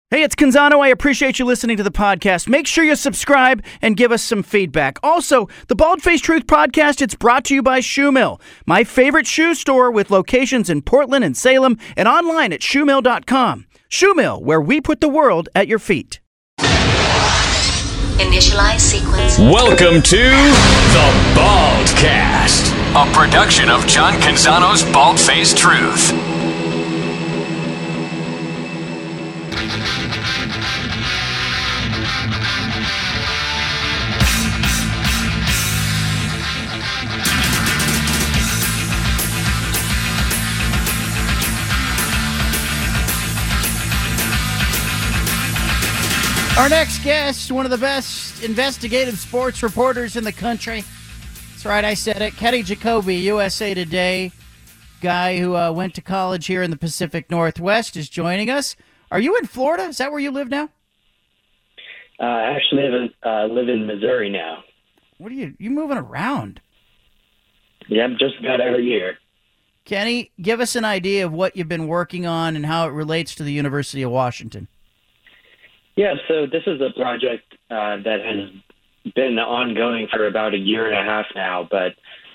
Hey, it's Canzano. I appreciate you listening to the podcast. Make sure you subscribe and give us some feedback. Also, the Bald Face Truth podcast, it's brought to you by Shoe Mill, my favorite shoe store with locations in Portland and Salem and online at shoemill.com. Shoe Mill, where we put the world at your feet. Initialize sequence. Welcome to the Baldcast, a production of John Canzano's Bald Face Truth. Our next guest, one of the best investigative sports reporters in the country. That's right, I said it. Kenny Jacoby, USA Today guy who went to college here in the Pacific Northwest, is joining us. Are you in Florida? Is that where you live now? I actually live in Missouri now. What are you moving around? Yeah, just about every year. Kenny, give us an idea of what you've been working on and how it relates to the University of Washington. Yeah, so this is a project that has been ongoing for about a year and a half now, but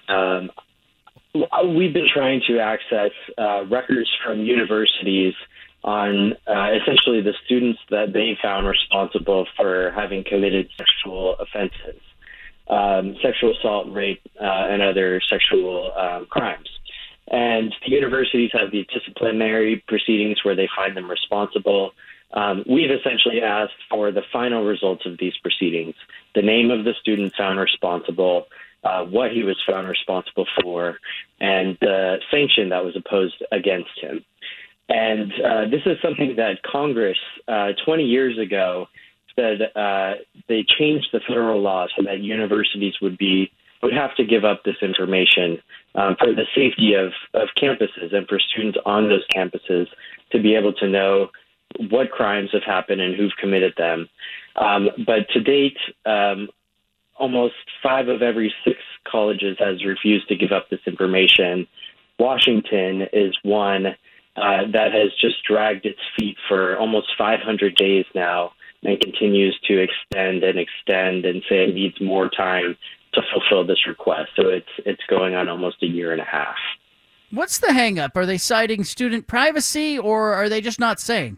we've been trying to access records from universities on essentially the students that they found responsible for having committed sexual offenses, sexual assault, rape, and other sexual crimes. And the universities have the disciplinary proceedings where they find them responsible. We've essentially asked for the final results of these proceedings, the name of the student found responsible, what he was found responsible for, and the sanction that was imposed against him. And this is something that Congress, 20 years ago, said they changed the federal law so that universities would have to give up this information for the safety of campuses and for students on those campuses to be able to know what crimes have happened and who've committed them. But to date, almost 5 of every 6 colleges has refused to give up this information. Washington is one that has just dragged its feet for almost 500 days now and continues to extend and say it needs more time to fulfill this request. So it's going on almost a year and a half. What's the hang-up? Are they citing student privacy, or are they just not saying?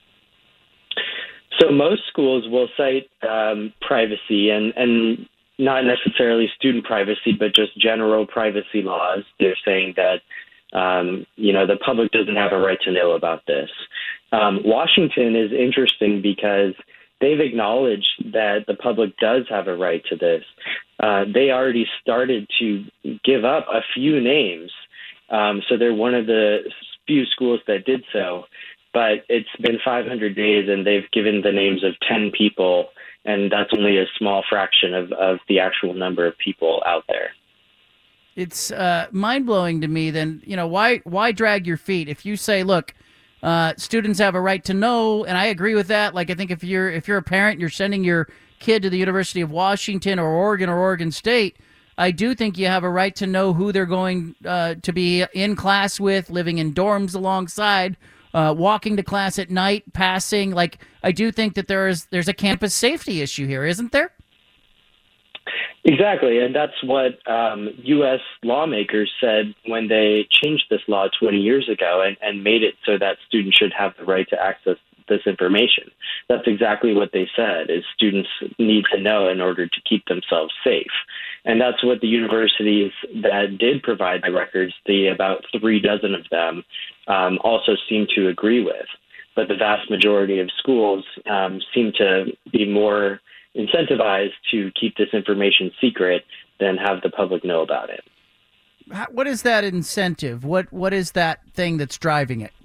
So most schools will cite privacy and not necessarily student privacy, but just general privacy laws. They're saying that, the public doesn't have a right to know about this. Washington is interesting because they've acknowledged that the public does have a right to this. They already started to give up a few names. So they're one of the few schools that did so. But it's been 500 days, and they've given the names of 10 people, and that's only a small fraction of the actual number of people out there. It's mind-blowing to me, then, why drag your feet? If you say, look, students have a right to know, and I agree with that. Like, I think if you're a parent, you're sending your kid to the University of Washington or Oregon State, I do think you have a right to know who they're going to be in class with, living in dorms alongside, walking to class at night, passing. Like, I do think that there's a campus safety issue here, isn't there? Exactly, and that's what U.S. lawmakers said when they changed this law 20 years ago and made it so that students should have the right to access this information. That's exactly what they said, is students need to know in order to keep themselves safe. And that's what the universities that did provide the records, about 3 dozen of them, also seem to agree with. But the vast majority of schools seem to be more incentivized to keep this information secret than have the public know about it. What is that incentive? What is that thing that's driving it?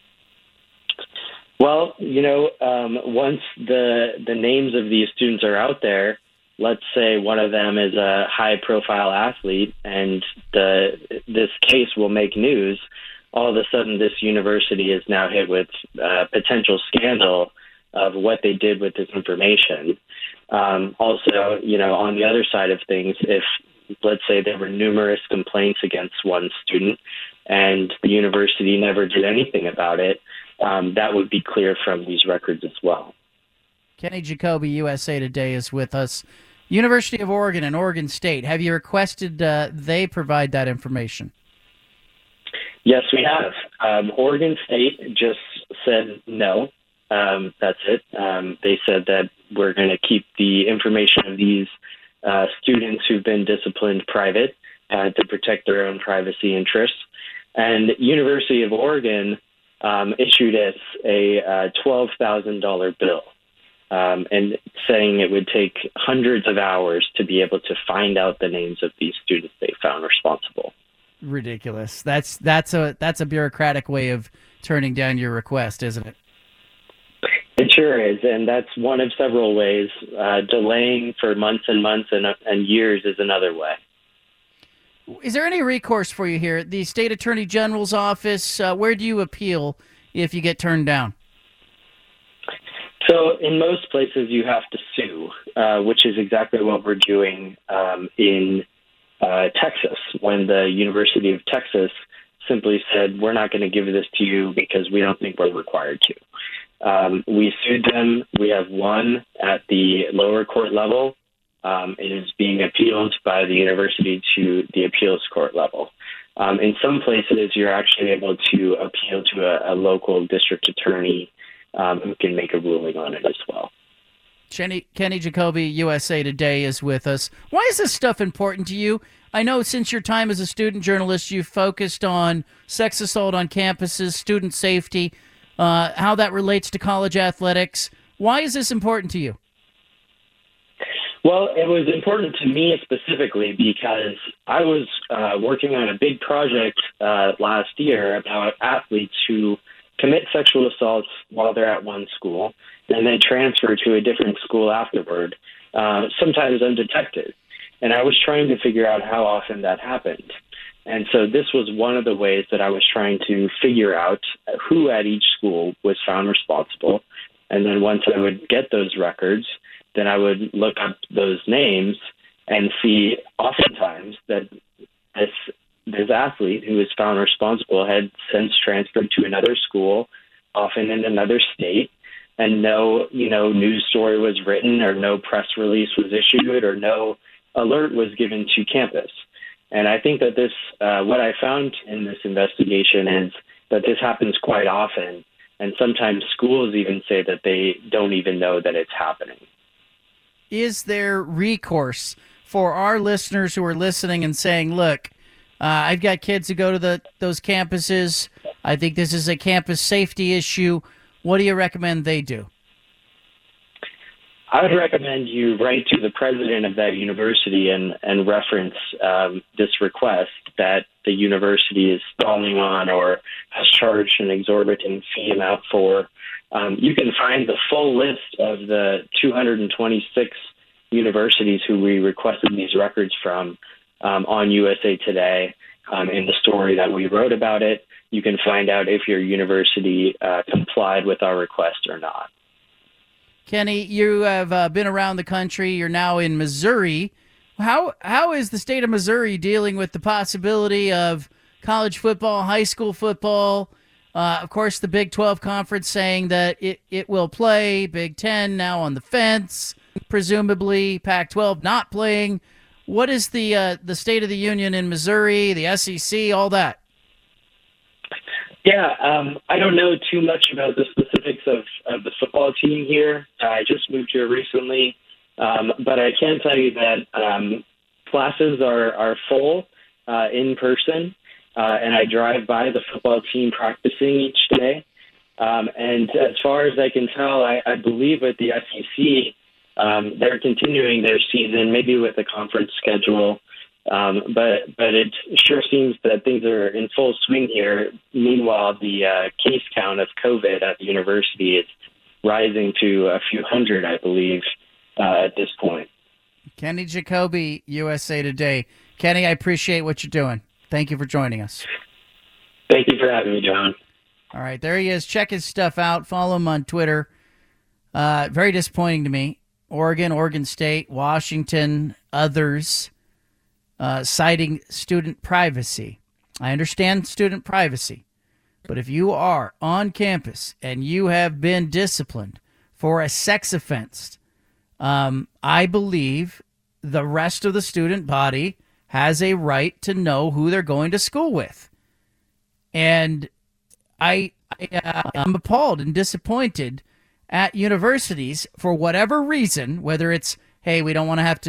Well, once the names of these students are out there, let's say one of them is a high-profile athlete, and this case will make news, all of a sudden this university is now hit with potential scandal of what they did with this information. Also, on the other side of things, if, let's say, there were numerous complaints against one student and the university never did anything about it, that would be clear from these records as well. Kenny Jacoby, USA Today, is with us. University of Oregon and Oregon State, have you requested they provide that information? Yes, we have. Oregon State just said no. That's it. They said that we're going to keep the information of these students who've been disciplined private to protect their own privacy interests. And University of Oregon issued us a $12,000 bill and saying it would take hundreds of hours to be able to find out the names of these students they found responsible. Ridiculous. That's a bureaucratic way of turning down your request, isn't it? It sure is, and that's one of several ways. Delaying for months and months and years is another way. Is there any recourse for you here? The State Attorney General's office, where do you appeal if you get turned down? So in most places you have to sue, which is exactly what we're doing in Texas, when the University of Texas simply said, we're not going to give this to you because we don't think we're required to. We sued them. We have won at the lower court level. It is being appealed by the university to the appeals court level. In some places, you're actually able to appeal to a local district attorney who can make a ruling on it as well. Kenny Jacoby, USA Today, is with us. Why is this stuff important to you? I know since your time as a student journalist, you've focused on sex assault on campuses, student safety, how that relates to college athletics. Why is this important to you? Well, it was important to me specifically because I was working on a big project last year about athletes who commit sexual assaults while they're at one school and then transfer to a different school afterward, sometimes undetected. And I was trying to figure out how often that happened. And so this was one of the ways that I was trying to figure out who at each school was found responsible. And then once I would get those records, then I would look up those names and see oftentimes that this athlete who was found responsible had since transferred to another school, often in another state, and no news story was written or no press release was issued or no alert was given to campus. And I think that this, what I found in this investigation is that this happens quite often, and sometimes schools even say that they don't even know that it's happening. Is there recourse for our listeners who are listening and saying, look, I've got kids who go to those campuses. I think this is a campus safety issue. What do you recommend they do? I would recommend you write to the president of that university and reference this request that the university is stalling on or has charged an exorbitant fee amount for. You can find the full list of the 226 universities who we requested these records from on USA Today in the story that we wrote about it. You can find out if your university complied with our request or not. Kenny, you have been around the country. You're now in Missouri. How is the state of Missouri dealing with the possibility of college football, high school football? Of course, the Big 12 Conference saying that it will play. Big 10 now on the fence, presumably. Pac-12 not playing. What is the State of the Union in Missouri, the SEC, all that? Yeah, I don't know too much about the specifics of the football team here. I just moved here recently, but I can tell you that classes are full in person, and I drive by the football team practicing each day. And as far as I can tell, I believe with the SEC, they're continuing their season, maybe with a conference schedule. But it sure seems that things are in full swing here. Meanwhile, the case count of COVID at the university is rising to a few hundred, I believe, at this point. Kenny Jacoby, USA Today. Kenny, I appreciate what you're doing. Thank you for joining us. Thank you for having me, John. All right, there he is. Check his stuff out. Follow him on Twitter. Very disappointing to me. Oregon State, Washington, others. Citing student privacy. I understand student privacy, But if you are on campus and you have been disciplined for a sex offense, I believe the rest of the student body has a right to know who they're going to school with. And I'm appalled and disappointed at universities for whatever reason, whether it's, hey, we don't want to have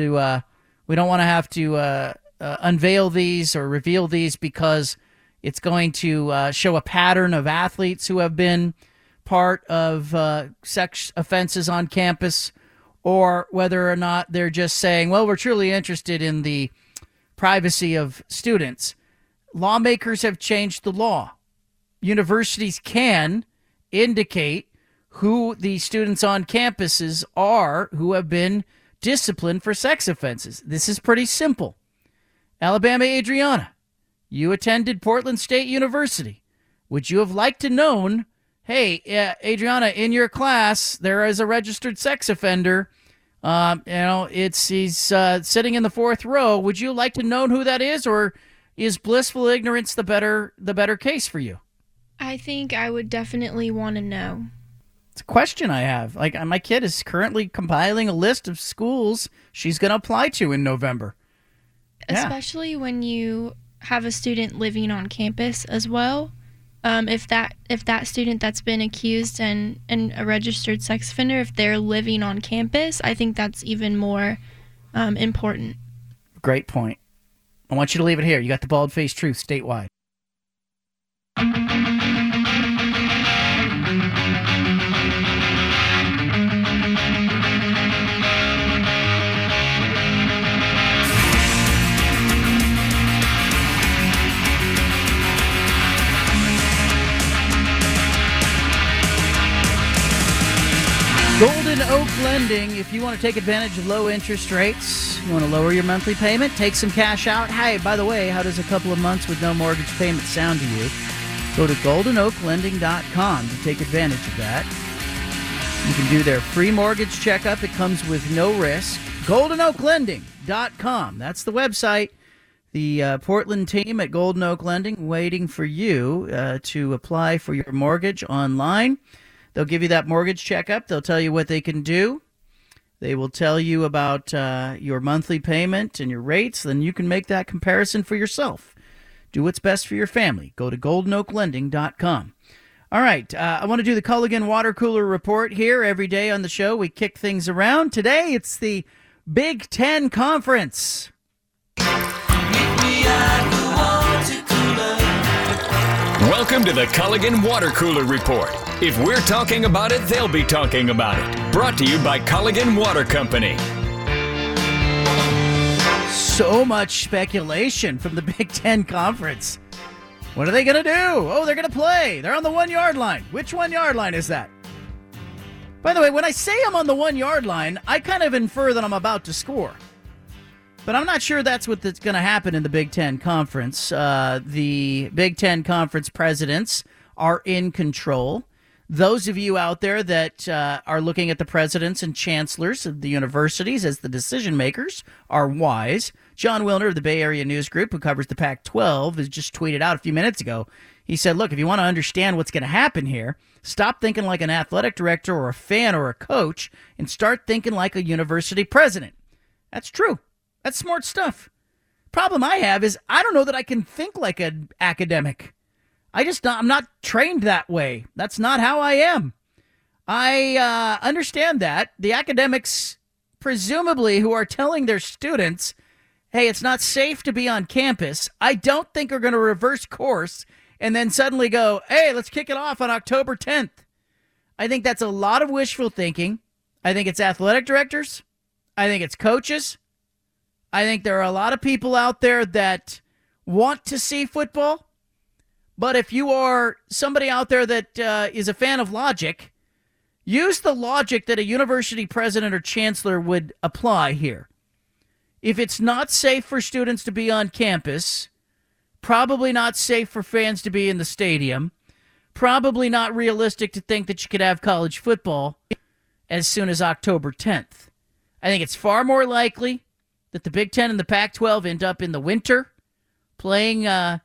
to unveil these or reveal these because it's going to show a pattern of athletes who have been part of sex offenses on campus, or whether or not they're just saying, well, we're truly interested in the privacy of students. Lawmakers have changed the law. Universities can indicate who the students on campuses are who have been disciplined for sex offenses. This is pretty simple. Alabama Adriana, you attended Portland State University. Would you have liked to known, hey, Adriana, in your class, there is a registered sex offender. He's sitting in the fourth row. Would you like to know who that is, or is blissful ignorance the better case for you? I think I would definitely want to know. It's a question I have. Like, my kid is currently compiling a list of schools she's going to apply to in November. Especially when you have a student living on campus as well. If that student that's been accused and a registered sex offender, if they're living on campus, I think that's even more important. Great point. I want you to leave it here. You got the bald-faced truth statewide. Golden Oak Lending, if you want to take advantage of low interest rates, you want to lower your monthly payment, take some cash out. Hey, by the way, how does a couple of months with no mortgage payment sound to you? Go to goldenoaklending.com to take advantage of that. You can do their free mortgage checkup. It comes with no risk. goldenoaklending.com. That's the website. The Portland team at Golden Oak Lending waiting for you to apply for your mortgage online. They'll give you that mortgage checkup. They'll tell you what they can do. They will tell you about your monthly payment and your rates. Then you can make that comparison for yourself. Do what's best for your family. Go to goldenoaklending.com. All right. I want to do the Culligan Water Cooler Report here. Every day on the show, we kick things around. Today, it's the Big Ten Conference. Welcome to the Culligan Water Cooler Report. If we're talking about it, they'll be talking about it. Brought to you by Culligan Water Company. So much speculation from the Big Ten Conference. What are they going to do? Oh, they're going to play. They're on the 1 yard line. Which 1 yard line is that? By the way, when I say I'm on the 1 yard line, I kind of infer that I'm about to score. But I'm not sure that's what's going to happen in the Big Ten Conference. The Big Ten Conference presidents are in control. Those of you out there that are looking at the presidents and chancellors of the universities as the decision makers are wise. John Wilner of the Bay Area News Group, who covers the Pac-12, has just tweeted out a few minutes ago. He said, look, if you want to understand what's going to happen here, stop thinking like an athletic director or a fan or a coach and start thinking like a university president. That's true. That's smart stuff. Problem I have is I don't know that I can think like an academic. I'm not trained that way. That's not how I am. I understand that. The academics, presumably, who are telling their students, hey, it's not safe to be on campus, I don't think are going to reverse course and then suddenly go, hey, let's kick it off on October 10th. I think that's a lot of wishful thinking. I think it's athletic directors. I think it's coaches. I think there are a lot of people out there that want to see football. But if you are somebody out there that is a fan of logic, use the logic that a university president or chancellor would apply here. If it's not safe for students to be on campus, probably not safe for fans to be in the stadium, probably not realistic to think that you could have college football as soon as October 10th. I think it's far more likely that the Big Ten and the Pac-12 end up in the winter playing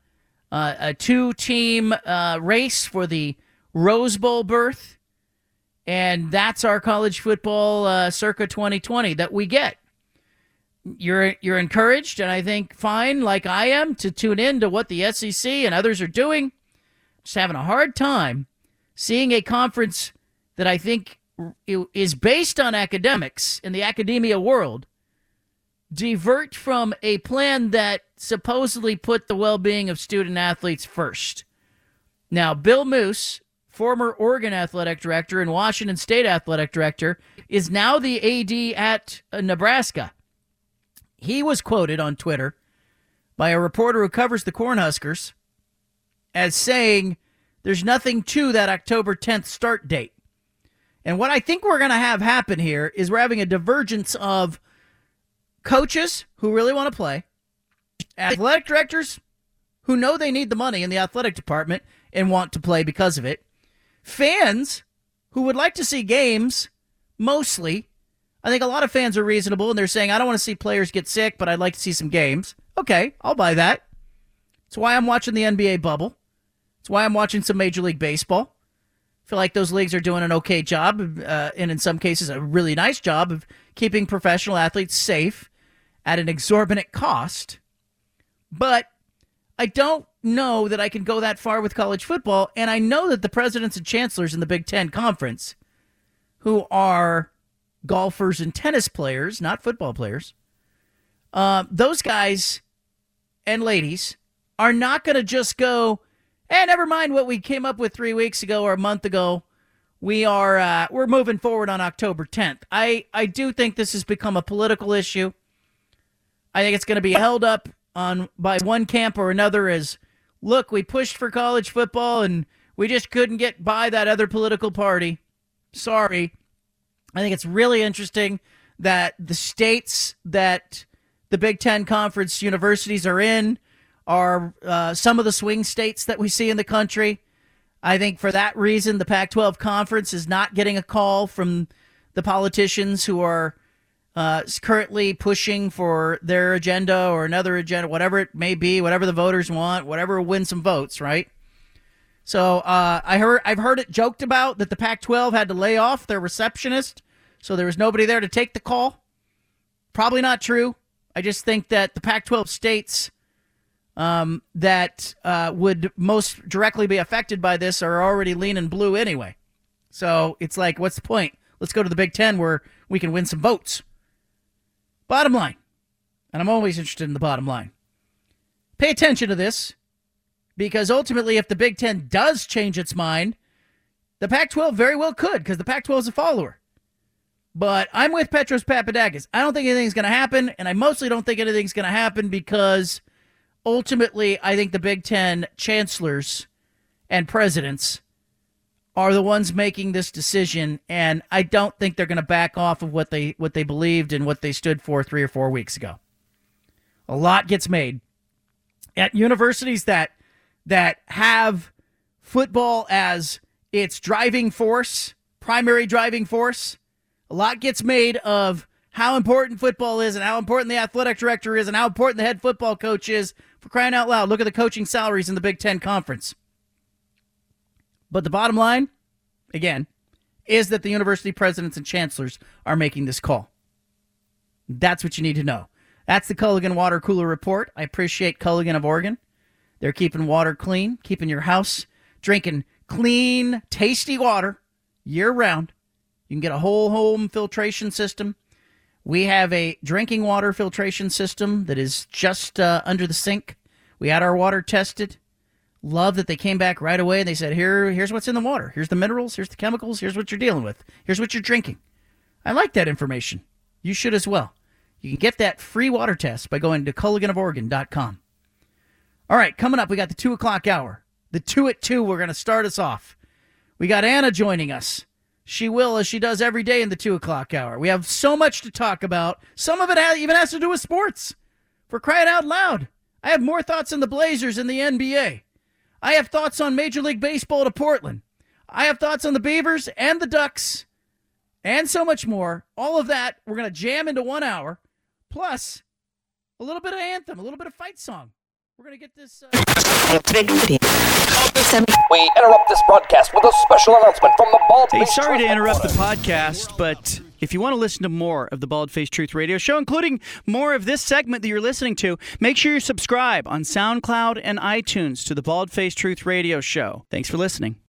a 2-team race for the Rose Bowl berth. And that's our college football circa 2020 that we get. You're encouraged, and I think fine, like I am, to tune in to what the SEC and others are doing. Just having a hard time seeing a conference that I think is based on academics in the academia world divert from a plan that supposedly put the well-being of student athletes first. Now, Bill Moose, former Oregon athletic director and Washington State athletic director, is now the AD at Nebraska. He was quoted on Twitter by a reporter who covers the Cornhuskers as saying there's nothing to that October 10th start date. And what I think we're going to have happen here is we're having a divergence of coaches who really want to play, athletic directors who know they need the money in the athletic department and want to play because of it, fans who would like to see games, mostly. I think a lot of fans are reasonable, and they're saying, I don't want to see players get sick, but I'd like to see some games. Okay, I'll buy that. That's why I'm watching the NBA bubble. That's why I'm watching some Major League Baseball. I feel like those leagues are doing an okay job, and in some cases a really nice job of keeping professional athletes safe at an exorbitant cost. But I don't know that I can go that far with college football, and I know that the presidents and chancellors in the Big Ten Conference, who are golfers and tennis players, not football players, those guys and ladies are not going to just go, never mind what we came up with 3 weeks ago or a month ago. We're moving forward on October 10th. I do think this has become a political issue. I think it's going to be held up by one camp or another as, look, we pushed for college football and we just couldn't get by that other political party. Sorry. I think it's really interesting that the states that the Big Ten Conference universities are in are some of the swing states that we see in the country. I think for that reason, the Pac-12 Conference is not getting a call from the politicians who are currently pushing for their agenda or another agenda, whatever it may be, whatever the voters want, whatever will win some votes, right? So I've heard it joked about that the Pac-12 had to lay off their receptionist, so there was nobody there to take the call. Probably not true. I just think that the Pac-12 states that would most directly be affected by this are already leaning blue anyway. So it's like, what's the point? Let's go to the Big Ten where we can win some votes. Bottom line, and I'm always interested in the bottom line, pay attention to this, because ultimately if the Big Ten does change its mind, the Pac-12 very well could, because the Pac-12 is a follower. But I'm with Petros Papadakis. I don't think anything's going to happen, and I mostly don't think anything's going to happen because ultimately I think the Big Ten chancellors and presidents are the ones making this decision, and I don't think they're going to back off of what they believed and what they stood for 3 or 4 weeks ago. A lot gets made at universities that have football as its driving force, primary driving force. A lot gets made of how important football is and how important the athletic director is and how important the head football coach is. For crying out loud, look at the coaching salaries in the Big Ten Conference. But the bottom line, again, is that the university presidents and chancellors are making this call. That's what you need to know. That's the Culligan Water Cooler Report. I appreciate Culligan of Oregon. They're keeping water clean, keeping your house drinking clean, tasty water year-round. You can get a whole home filtration system. We have a drinking water filtration system that is just under the sink. We had our water tested. Love that they came back right away and they said, here's what's in the water. Here's the minerals. Here's the chemicals. Here's what you're dealing with. Here's what you're drinking. I like that information. You should as well. You can get that free water test by going to CulliganofOregon.com. All right, coming up, we got the 2 o'clock hour. The 2 at 2, we're going to start us off. We got Anna joining us. She will, as she does every day in the 2 o'clock hour. We have so much to talk about. Some of it even has to do with sports. For crying out loud. I have more thoughts on the Blazers and the NBA. I have thoughts on Major League Baseball to Portland. I have thoughts on the Beavers and the Ducks and so much more. All of that we're going to jam into 1 hour, plus a little bit of anthem, a little bit of fight song. We're going to get this... We interrupt this broadcast with a special announcement from the Bald Hey, Faced sorry to Truth interrupt the Reporter. podcast, but if you want to listen to more of the Bald Faced Truth Radio Show, including more of this segment that you're listening to, make sure you subscribe on SoundCloud and iTunes to the Bald Faced Truth Radio Show. Thanks for listening.